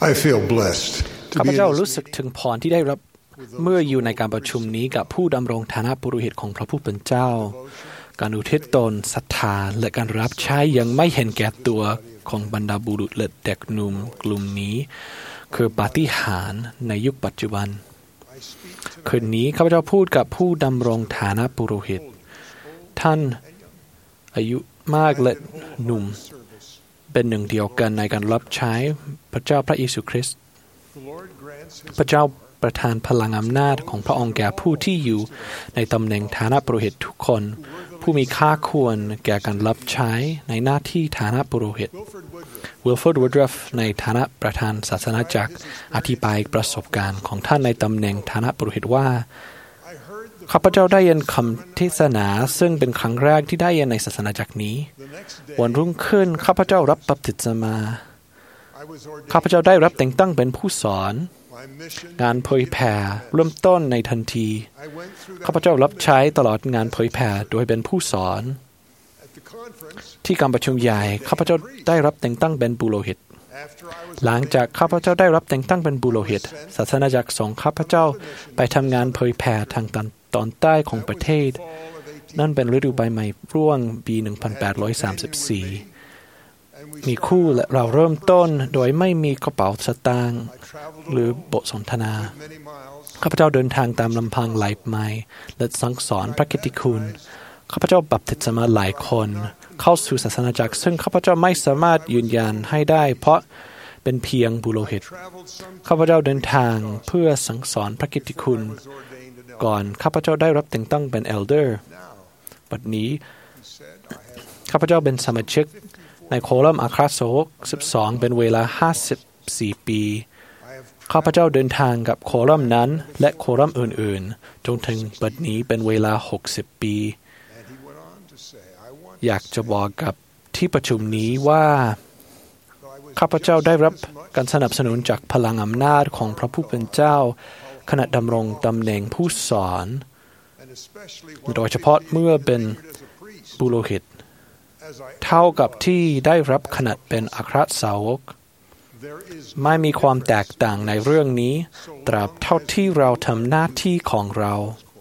I feel blessed ข้าพเจ้ารู้สึกถึงพรที่ได้รับเมื่ออยู่ในการประชุมนี้กับผู้ดำรงฐานะปุโรหิตของพระผู้เป็นเจ้าการอุทิศตนศรัทธาและการรับใช้ยังไม่เห็นแก่ตัวของบรรดาบุรุษและเด็กหนุ่มกลุ่มนี้คือปาฏิหาริย์ในยุคปัจจุบันคืนนี้ข้าพเจ้าพูดกับผู้ดำรงฐานะปุโรหิตท่านอายุมากและหนุ่มเป็นหนึ่งเดียวกันในการรับใช้พระเจ้าพระเยซูคริสต์พระเจ้าประทานพลังอำนาจของพระองค์แก่ผู้ที่อยู่ในตำแหน่งฐานะปุโรหิตทุกคนผู้มีค่าควรแก่การรับใช้ในหน้าที่ฐานะปุโรหิตวิลฟอร์ด วูดรัฟในฐานะประธานศาสนาจักรอธิบายประสบการณ์ของท่านในตำแหน่งฐานะปุโรหิตว่าข้าพเจ้าได้ยินคำเทศนาซึ่งเป็นครั้งแรกที่ได้ยินในศาสนาจักรนี้วันรุ่งขึ้นข้าพเจ้ารับบัพติศมาข้าพเจ้าได้รับแต่งตั้งเป็นผู้สอนงานเผยแผ่เริ่มต้นในทันทีข้าพเจ้ารับใช้ตลอดงานเผยแผ่โดยเป็นผู้สอนที่การประชุมใหญ่ข้าพเจ้าได้รับแต่งตั้งเป็นปุโรหิตหลังจากข้าพเจ้าได้รับแต่งตั้งเป็นปุโรหิตศาสนาจักรส่งข้าพเจ้าไปทำงานเผยแผ่ทางตอนใต้ของประเทศนั่นเป็นฤดูใบไม้ร่วงปี 1834 มีคู่และเราเริ่มต้นโดยไม่มีกระเป๋าสตางค์หรือบทสนทนาข้าพเจ้าเดินทางตามลำพังหลายไมล์และสั่งสอนพระกิตติคุณข้าพเจ้าบัพติศมาหลายคนเข้าสู่ศาสนาจักรซึ่งข้าพเจ้าไม่สามารถยืนยันให้ได้เพราะเป็นเพียงปุโรหิตข้าพเจ้าเดินทางเพื่อสั่งสอนพระกิตติคุณก่อนข้าพเจ้าได้รับแต่งตั้งเป็นเอลเดอร์บัดนี้ข้าพเจ้าเป็นสมาชิกในโคลัมอัครสาวก12เป็นเวลา54ปีข้าพเจ้าเดินทางกับโคลัมนั้นและโคลัมอื่นๆจนถึงบัดนี้เป็นเวลา60ปีอยากจะบอกกับที่ประชุมนี้ว่าข้าพเจ้าได้รับการสนับสนุนจากพลังอำนาจของพระผู้เป็นเจ้าขณะดำรงตำแหน่งผู้สอนโดยเฉพาะเมื่อเป็นปุโรหิตเท่ากับที่ได้รับขนาดเป็นอัครสาวกไม่มีความแตกต่างในเรื่องนี้ตราบเท่าที่เราทำหน้าที่ของเรา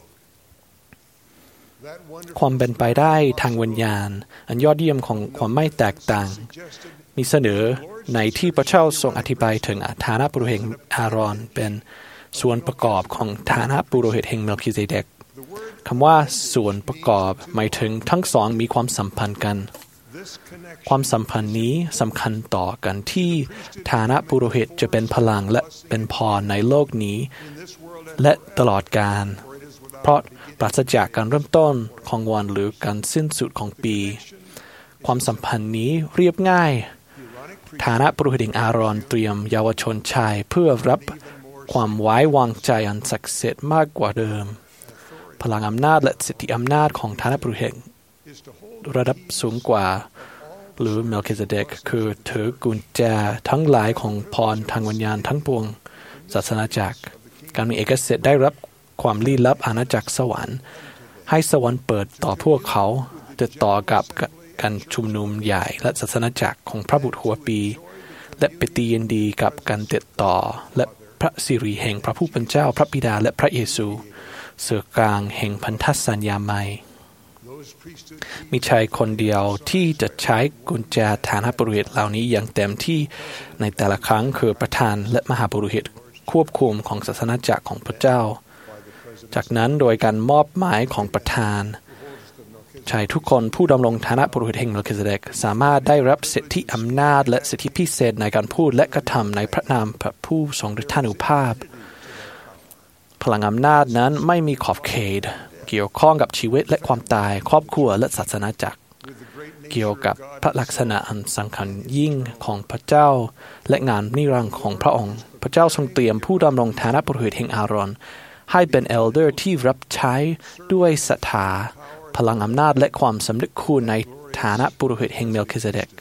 ความเป็นไปได้ทางวิญญาณอันยอดเยี่ยมของความไม่แตกต่างมีเสนอในที่พระเจ้าทรงอธิบายถึงฐานะปุโรหิตอาารอนเป็นส่วนประกอบของฐานะปุโรหิตแห่งเมลคิเซเดกคำว่าส่วนประกอบหมายถึงทั้งสองมีความสัมพันธ์กันความสัมพันธ์นี้สำคัญต่อกันที่ฐานะปุโรหิตจะเป็นพลังและเป็นพรในโลกนี้และตลอดกาลเพราะปราศจากการเริ่มต้นของวันหรือการสิ้นสุดของปีความสัมพันธ์นี้เรียบง่ายฐานะปุโรหิตแห่งอาารอนเตรียมเยาวชนชายเพื่อรับความไว้วางใจอันศักดิ์สิทธิ์มากกว่าเดิมพลังอำนาจและสิทธิอำนาจของฐานะปุโรหิตระดับสูงกว่าหรือเมลคิเซเดกคือถือกุญแจทั้งหลายของพรทางวิญญาณทั้งปวงศาสนาจักรการมีเอกสิทธิ์ได้รับความลี้ลับอาณาจักรสวรรค์ให้สวรรค์เปิดต่อพวกเขาติดต่อกับการชุมนุมใหญ่และศาสนาจักรของพระบุตรหัวปีและปฏิยินดีกับการติดต่อและพระสิริแห่งพระผู้เป็นเจ้าพระบิดาและพระเยซูสื่อกลางแห่งพันธสัญญาใหม่มีชายคนเดียวที่จะใช้กุญแจฐานะปุโรหิตเหล่านี้อย่างเต็มที่ในแต่ละครั้งคือประธานและมหาปุโรหิตควบคุมของศาสนาจักรของพระเจ้าจากนั้นโดยการมอบหมายของประธานชายทุกคนผู้ดำรงฐานะปุโรหิตแห่งเมลคิเซเดกสามารถได้รับสิทธิอำนาจและสิทธิพิเศษในการพูดและกระทำในพระนามพระผู้ทรงฤทธานุภาพพลังอำนาจนั้นไม่มีขอบเขตเกี่ยวข้องกับชีวิตและความตายครอบครัวและศาสนาจักรเกี่ยวกับพระลักษณะอันสำคัญยิ่งของพระเจ้าและงานนิรันดร์ของพระองค์พระเจ้าทรงเตรียมผู้ดำรงฐานะปุโรหิตแห่งอาารอนให้เป็นเอลเดอร์ที่รับใช้ด้วยศรัทธาพลังอำนาจและความสำนึกคุณในฐานะปุโรหิตแห่งเมลคิเซเดก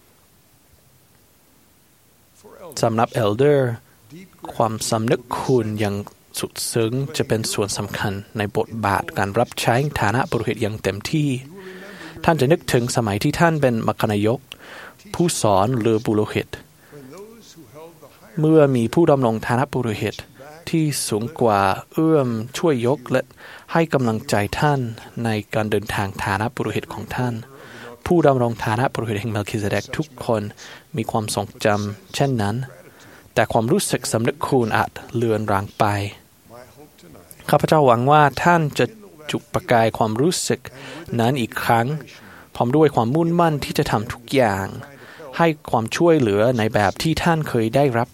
สำหรับเอลเดอร์ความสำนึกคุณอย่างสุดซึ้งจะเป็นส่วนสำคัญในบทบาทการรับใช้ฐานะปุโรหิตอย่างเต็มที่ท่านจะนึกถึงสมัยที่ท่านเป็นมัคคณายกผู้สอนหรือปุโรหิตเมื่อมีผู้ดำรงฐานะปุโรหิตที่สูงกว่าเอื้อมช่วยยกและให้กำลังใจท่านในการเดินทางฐานะปุโรหิตของท่านผู้ดำรงฐานะปุโรหิตแห่งเมลคิเซเดกทุกคนมีความทรงจำเช่นนั้นแต่ความรู้สึกสำนึกคุณอาจเลือนรางไปข้าพเจ้าหวังว่าท่านจะจุดประกายความรู้สึกนั้นอีกครั้งพร้อมด้วยความมุ่งมั่นที่จะทำทุกอย่างให้ความช่วยเหลือในแบบที่ท่านเคยได้รับ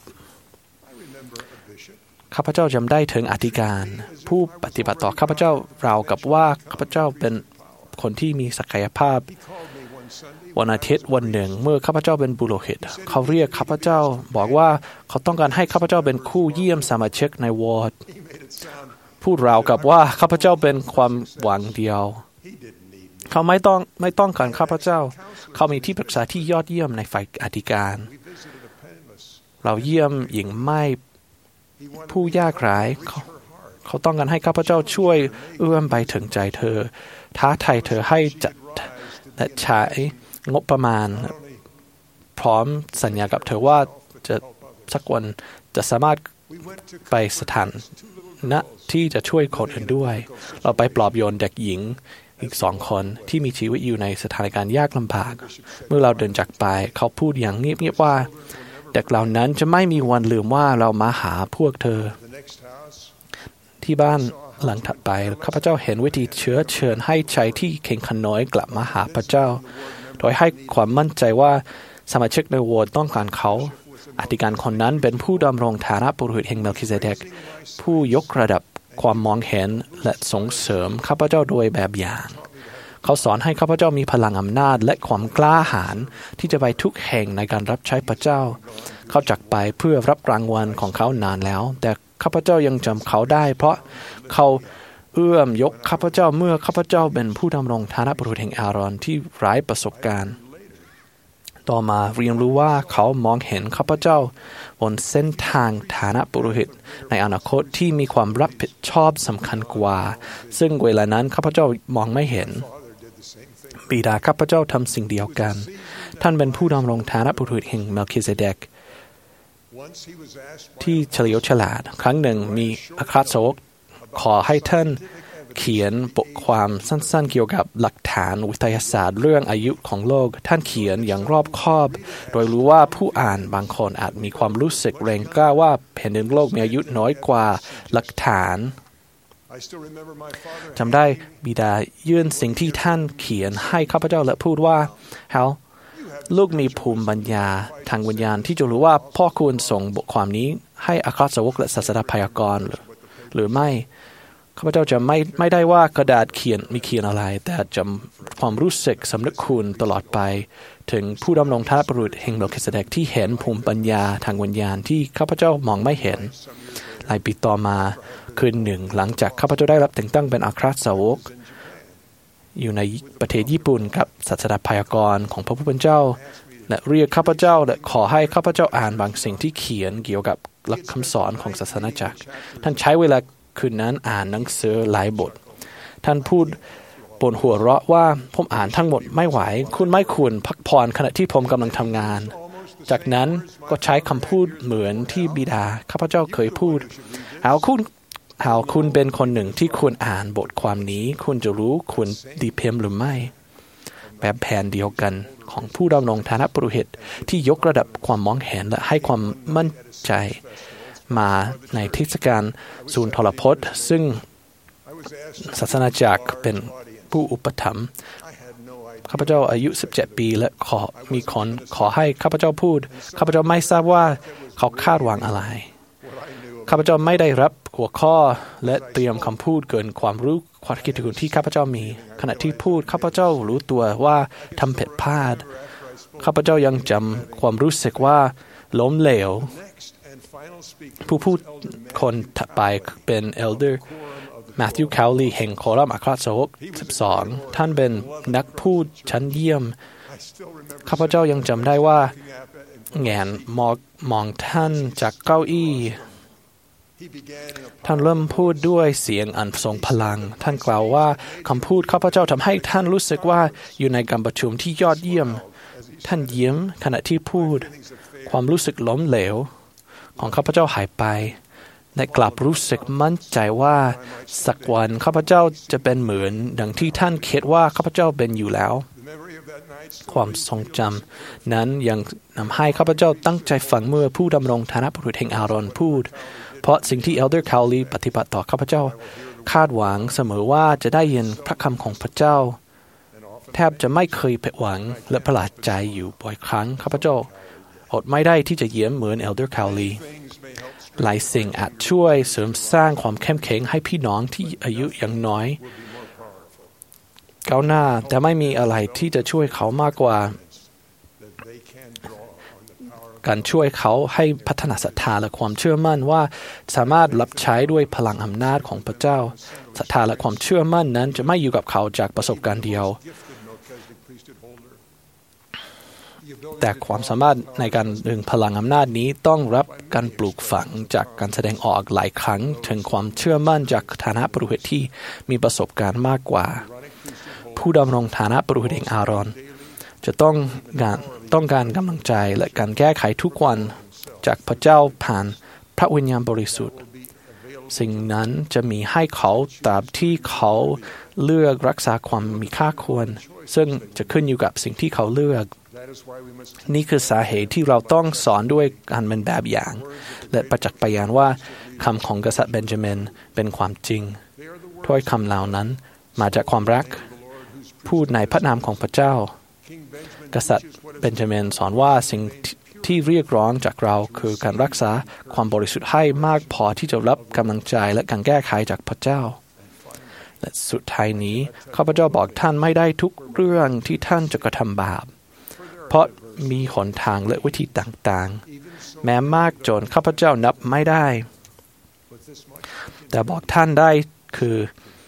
ข้าพเจ้าจำได้ถึงอธิการผู้ปฏิบัติต่อข้าพเจ้าราวกับว่าข้าพเจ้าเป็นคนที่มีศักยภาพวันอาทิตย์วันหนึ่งเมื่อข้าพเจ้าเป็นบุโรหิตเขาเรียกข้าพเจ้าบอกว่าเขาต้องการให้ข้าพเจ้าเป็นคู่เยี่ยมสมาชิกในวอร์ดพูดราวกับว่าข้าพเจ้าเป็นความหวังเดียวเขาไม่ต้องการข้าพเจ้าเขามีที่ปรึกษาที่ยอดเยี่ยมในฝ่ายอธิการเราเยี่ยมหญิงไม้ผู้ยากไร้เขาต้องการให้ข้าพเจ้าช่วยเอื้อมไปถึงใจเธอท้าทายเธอให้จัดและใช้งบประมาณพร้อมสัญญากับเธอว่าจะสักวันจะสามารถไปสถานนะที่จะช่วยคนอื่นด้วยเราไปปลอบโยนเด็กหญิงอีก2 คนที่มีชีวิตอยู่ในสถานการณ์ยากลำบากเมื่อเราเดินจากไปเขาพูดอย่างเงียบๆว่าเด็กเหล่านั้นจะไม่มีวันลืมว่าเรามาหาพวกเธอที่บ้านหลังถัดไปข้าพเจ้าเห็นวิธีเชิญให้ชายที่เข่งขน้อยกลับมาหาพระเจ้าโดยให้ความมั่นใจว่าสมาชิกในโบสถ์ต้องการเขาอธิการคนนั้นเป็นผู้ดำรงฐานะปุโรหิตแห่งเมลคิเซเดกผู้ยกระดับความมองเห็นและส่งเสริมข้าพเจ้าโดยแบบอย่างเขาสอนให้ข้าพเจ้ามีพลังอำนาจและความกล้าหาญที่จะไปทุกแห่งในการรับใช้พระเจ้าเขาจากไปเพื่อรับรางวัลของเขานานแล้วแต่ข้าพเจ้ายังจำเขาได้เพราะเขาเอื้อมยกข้าพเจ้าเมื่อข้าพเจ้าเป็นผู้ดำรงฐานะปุโรหิตแห่งอาารอนที่ไร้ประสบการณ์ต่อมาเรียนรู้ว่าเขามองเห็นข้าพเจ้าบนเส้นทางฐานะปุโรหิตในอนาคตที่มีความรับผิดชอบสำคัญกว่าซึ่งเวลานั้นข้าพเจ้ามองไม่เห็นบิดาข้าพเจ้าทำสิ่งเดียวกันท่านเป็นผู้ดำรงฐานะปุโรหิตแห่งเมลคิเซเดกที่เฉลียวฉลาดครั้งหนึ่งมีอัครสาวกขอให้ท่านเขียนบทความสั้นๆเกี่ยวกับหลักฐานวิทยาศาสตร์เรื่องอายุของโลกท่านเขียนอย่างรอบคอบโดยรู้ว่าผู้อ่านบางคนอาจมีความรู้สึกแรงกล้าว่าแผ่นดินโลกมีอายุน้อยกว่าหลักฐานจำได้บิดายื่นสิ่งที่ท่านเขียนให้ข้าพเจ้าและพูดว่าเฮาลูกมีภูมิปัญญาทางวิญญาณที่จะรู้ว่าพ่อควรส่งบทความนี้ให้อัครสาวกและศาสดาพยากรณ์หรือไม่ข้าพเจ้าจะไม่ได้ว่ากระดาษเขียนอะไรแต่จำความรู้สึกสำนึกคุณตลอดไปถึงผู้ดำรงฐานะปุโรหิตแห่งเมลคิเซเดกที่เห็นภูมิปัญญาทางวิญญาณที่ข้าพเจ้ามองไม่เห็นหลายปีต่อมาคืนหนึ่งหลังจากข้าพเจ้าได้รับแต่งตั้งเป็นอัครสาวกอยู่ในประเทศญี่ปุ่นกับศาสดาพยากรณ์ของพระผู้เป็นเจ้าและเรียกข้าพเจ้าและขอให้ข้าพเจ้าอ่านบางสิ่งที่เขียนเกี่ยวกับหลักคำสอนของศาสนาจักรท่านใช้เวลาคืนนั้นอ่านหนังสือหลายบทท่านพูดปนหัวเราะว่าผมอ่านทั้งหมดไม่ไหวคุณไม่ควรพักผ่อนขณะที่ผมกำลังทำงานจากนั้นก็ใช้คำพูดเหมือนที่บิดาข้าพเจ้าเคยพูดหากคุณเป็นคนหนึ่งที่ควรอ่านบทความนี้คุณจะรู้ควรดีเพียมหรือไม่แบบแผนเดียวกันของผู้ดำรงฐานะปุโรหิตที่ยกระดับความมองเห็นและให้ความมั่นใจมาในเทศกาลศูนย์ทรพจน์ซึ่งศาสนาจักรเป็นผู้อุปถัมภ์ข้าพเจ้าอายุ17ปีและมีคนขอให้ข้าพเจ้าพูดข้าพเจ้าไม่ทราบว่าเขาคาดหวังอะไรข้าพเจ้าไม่ได้รับหัวข้อและเตรียมคำพูดเกินความรู้ความคิดถึงที่ข้าพเจ้ามีขณะที่พูดข้าพเจ้ารู้ตัวว่าทำผิดพลาดข้าพเจ้ายังจำความรู้สึกว่าล้มเหลวผู้พูดคนถัดไปเป็นเอลเดอร์แมทธิว คาวลีแห่งโคลัมอัครสาวก12ท่านเป็นนักพูดชั้นเยี่ยมข้าพเจ้ายังจำได้ว่าแงนมองท่านจากเก้าอี้ท่านเริ่มพูดด้วยเสียงอันทรงพลังท่านกล่าวว่าคำพูดข้าพเจ้าทำให้ท่านรู้สึกว่าอยู่ในการประชุมที่ยอดเยี่ยมท่านยิ้มขณะที่พูดความรู้สึกล้มเหลวของข้าพเจ้าหายไปและกลับรู้สึกมั่นใจว่าสักวันข้าพเจ้าจะเป็นเหมือนดังที่ท่านคิดว่าข้าพเจ้าเป็นอยู่แล้วความทรงจำนั้นยังนำให้ข้าพเจ้าตั้งใจฟังเมื่อผู้ดำรงฐานะบุรุษแห่งอารอนพูดเพราะสิ่งที่เอลเดอร์คาวลีปฏิบัติต่อข้าพเจ้าคาดหวังเสมอว่าจะได้ยินพระคำของพระเจ้าแทบจะไม่เคยผิดหวังและประหลาดใจอยู่บ่อยครั้งข้าพเจ้าอดไม่ได้ที่จะเยี่ยมเหมือนเอลเดอร์คาวลีหลายสิ่งอาจช่วยเสริมสร้างความเข้มแข็งให้พี่น้องที่อายุยังน้อยก้าวหน้าแต่ไม่มีอะไรที่จะช่วยเขามากกว่าการช่วยเขาให้พัฒนาศรัทธาและความเชื่อมั่นว่าสามารถรับใช้ด้วยพลังอำนาจของพระเจ้าศรัทธาและความเชื่อมั่นนั้นจะไม่อยู่กับเขาจากประสบการณ์เดียวแต่ความสามารถในการดึงพลังอำนาจนี้ต้องรับการปลูกฝังจากการแสดงออกหลายครั้งถึงความเชื่อมั่นจากฐานะปุโรหิตที่มีประสบการณ์มากกว่าผู้ดำรงฐานะปุโรหิตแห่งอารอนจะต้องการกำลังใจและการแก้ไขทุกวันจากพระเจ้าผ่านพระวิญญาณบริสุทธิ์สิ่งนั้นจะมีให้เขาตราบที่เขาเลือกรักษาความมีค่าควรซึ่งจะขึ้นอยู่กับสิ่งที่เขาเลือกนี่คือสาเหตุที่เราต้องสอนด้วยการเป็นแบบอย่างและประจักษ์พยานว่าคำของกษัตริย์เบนจามินเป็นความจริงถ้อยคำเหล่านั้นมาจากความรักพูดในพระนามของพระเจ้ากษัตริย์เบนจามินสอนว่าสิ่งที่เรียกร้องจากเราคือการรักษาความบริสุทธิ์ให้มากพอที่จะรับกำลังใจและการแก้ไขจากพระเจ้าและสุดท้ายนี้ข้าพเจ้าบอกท่านไม่ได้ทุกเรื่องที่ท่านจะกระทำบาปเพราะมีหนทางและวิธีต่างๆแม้มากจนข้าพเจ้านับไม่ได้แต่บอกท่านได้คือ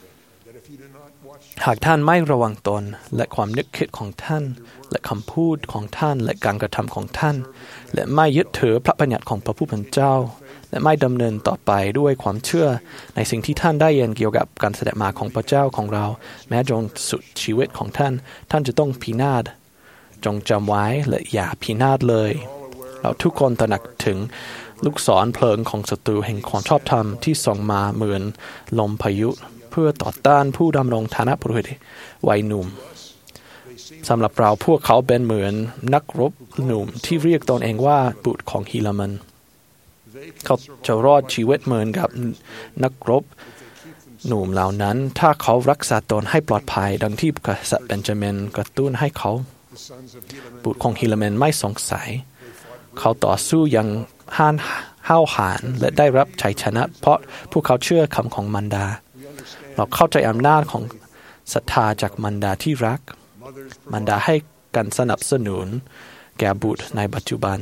หากท่านไม่ระวังตนและความนึกคิดของท่านและคำพูดของท่านและการกระทำของท่านและไม่ยึดถือพระบัญญัติของพระผู้เป็นเจ้าและไม่ดำเนินต่อไปด้วยความเชื่อในสิ่งที่ท่านได้เรียนเกี่ยวกับการเสด็จมาของพระเจ้าของเราแม้จนสุดชีวิตของท่านจะต้องพินาศจงจำไว้และอย่าพินาศเลยเราทุกคนตระหนักถึงลูกศรเพลิงของศัตรูแห่งความชอบธรรมที่ส่งมาเหมือนลมพายุเพื่อต่อต้านผู้ดำรงฐานะปุโรหิตวัยหนุ่มสำหรับเราพวกเขาเป็นเหมือนนักรบหนุ่มที่เรียกตนเองว่าบุตรของฮิลามันเขาจะรอดชีวิตเหมือนกับนักรบหนุ่มเหล่านั้นถ้าเขารักษาตนให้ปลอดภัยดังที่กษัตริย์เบนจามินกระตุ้นให้เขาบุตรของฮิลามันไม่สงสัยเขาต่อสู้อย่างห้าวหาญและได้รับชัยชนะเพราะพวกเขาเชื่อคำของมารดาเราเข้าใจอำนาจของศรัทธาจากมารดาที่รักมารดาให้การสนับสนุนแก่บุตรในปัจจุบัน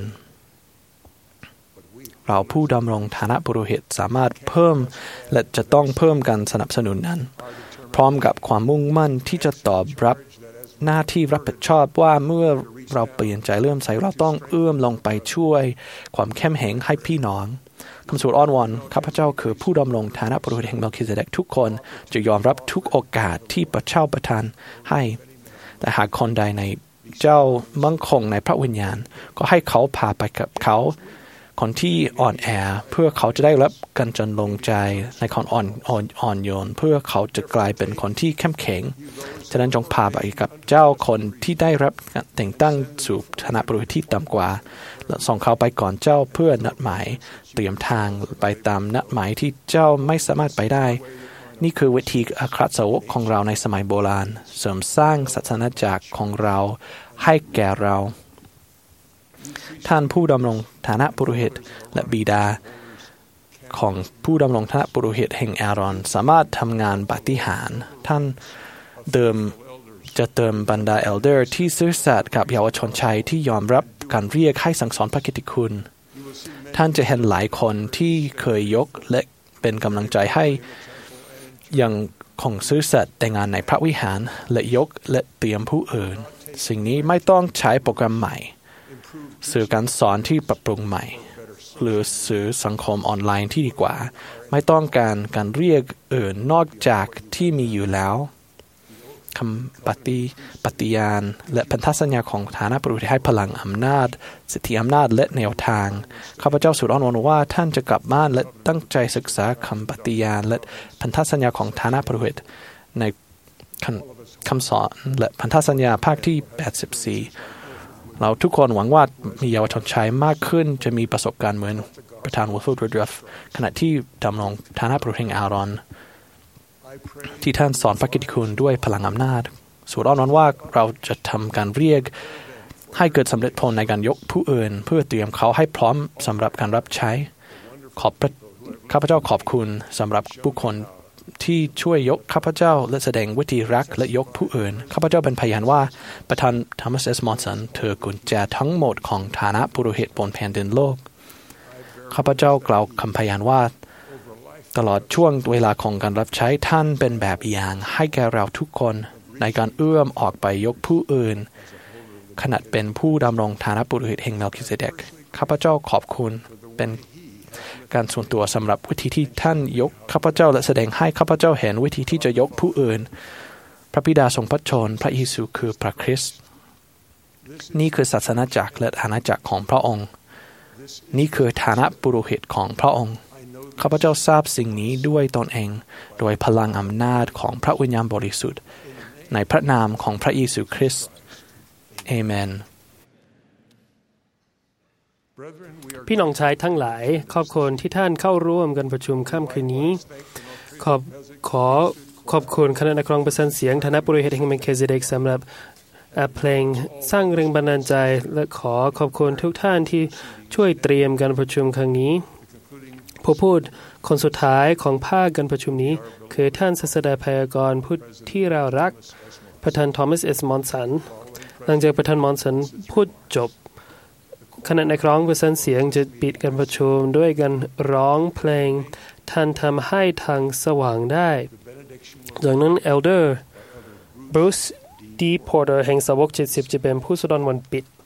เราผู้ดำรงฐานะปุโรหิตสามารถเพิ่มและจะต้องเพิ่มการสนับสนุนนั้นพร้อมกับความมุ่งมั่นที่จะตอบรับหน้าที่รับผิดชอบว่าเมื่อเราเปลี่ยนใจเลื่อมใสเราต้องเอื้อมลงไปช่วยความเข้มแข็งให้พี่น้องคำสวดอ้อนวอนข้าพเจ้าคือผู้ดำรงฐานะปุโรหิตแห่งเมลคิเซเดกทุกคนจะยอมรับทุกโอกาสที่พระเจ้าประทานให้แต่หากคนใดในเจ้ามั่งคงในพระวิญญาณก็ให้เขาพาไปกับเขาคนที่อ่อนแอเพื่อเขาจะได้รับการจนลงใจในคนอ่อนโยนเพื่อเขาจะกลายเป็นคนที่เข้มแข็งฉะนั้นจงพาไปกับเจ้าคนที่ได้รับแต่งตั้งสู่ฐานะปุโรหิตที่ต่ำกว่าและส่งเขาไปก่อนเจ้าเพื่อนัดหมายเตรียมทางไปตามนัดหมายที่เจ้าไม่สามารถไปได้นี่คือวิธีอัครสาวกของเราในสมัยโบราณเสริมสร้างศาสนาจักรของเราให้แก่เราท่านผู้ดำรงฐานะปุโรหิตและบิดาของผู้ดำรงฐานะปุโรหิตแห่งอารอนสามารถทำงานปาฏิหาริย์ท่านจะเติมบรรดาเอลเดอร์ที่ซื่อสัตย์กับเยาวชนชายที่ยอมรับการเรียกให้สั่งสอนพระกิตติคุณท่านจะเห็นหลายคนที่เคยยกและเป็นกำลังใจให้ยังคงซื่อสัตย์แต่งานในพระวิหารและยกและเตรียมผู้อื่นสิ่งนี้ไม่ต้องใช้โปรแกรมใหม่สื่อการสอนที่ปรับปรุงใหม่หรือสื่อสังคมออนไลน์ที่ดีกว่าไม่ต้องการเรียกอื่นนอกจากที่มีอยู่แล้วคำปฏิญาณและพันธสัญญาของฐานะบุรุษให้พลังอำนาจสิทธิอำนาจและแนวทางข้าพเจ้าสุดอ้อนวอนว่าท่านจะกลับบ้านและตั้งใจศึกษาคำปฏิญาณและพันธสัญญาของฐานะบุรุษในคำสอนและพันธสัญญาภาคที่84เราทุกคนหวังว่ามีเยาวชนชายมากขึ้นจะมีประสบการณ์เหมือนประธานวูดฟูดรูดขณะที่ดำรงฐานะบุรุษแห่งอารอนที่ท่านสอนพระกิตติคุณด้วยพลังอำนาจสุดอ้อนวอนว่าเราจะทำการเรียกให้เกิดสำเร็จผลในการยกผู้อื่นเพื่อเตรียมเขาให้พร้อมสำหรับการรับใช้ข้าพเจ้าขอบคุณสำหรับผู้คนที่ช่วยยกข้าพเจ้าและแสดงวิธีรักและยกผู้อื่นข้าพเจ้าเป็นพยานว่าประธานทอมัสเอสมอนสันเธอกุญแจทั้งหมดของฐานะปุโรหิตบนแผ่นดินโลกข้าพเจ้ากล่าวคำพยานว่าตลอดช่วงเวลาของการรับใช้ท่านเป็นแบบอย่างให้แก่เราทุกคนในการเอื้อมออกไปยกผู้อื่นขณะเป็นผู้ดำรงฐานะปุโรหิตแห่งเมลคิเซเดกข้าพเจ้าขอบคุณเป็นการส่วนตัวสำหรับวิธีที่ท่านยกข้าพเจ้าและแสดงให้ข้าพเจ้าเห็นวิธีที่จะยกผู้อื่นพระบิดาทรงพระชนพระเยซูคือพระคริสต์นี่คือศาสนาจักรและอาณาจักรของพระองค์นี่คือฐานะปุโรหิตของพระองค์ข้าพเจ้าทราบสิ่งนี้ด้วยตนเองโดยพลังอำนาจของพระวิญญาณบริสุทธิ์ในพระนามของพระเยซูคริสต์เอเมนพี่น้องชายทั้งหลายขอบคุณที่ท่านเข้าร่วมกันประชุมค่ำคืนนี้ขอบคุณคณะนักร้องประสานเสียงฐานะปุโรหิตแห่งเมลคิเซเดกสำหรับเพลงสร้างแรงบันดาลใจและขอบคุณทุกท่านที่ช่วยเตรียมการประชุมครั้งนี้ผู้พูดคนสุดท้ายของภาคการประชุมนี้คือท่านศาสดาพยากรณ์ผู้ที่เรารักประธานทอมัสเอสมอนสันหลังจากประธานมอนสันพูดจบคณะนักร้องประสานเสียงจะปิดการประชุมด้วยการร้องเพลงท่านทำให้ทางสว่างได้จากนั้นเอลเดอร์บรูซดีพอร์เตอร์แห่งสาวก70จะเป็นผู้แสดงวันปิด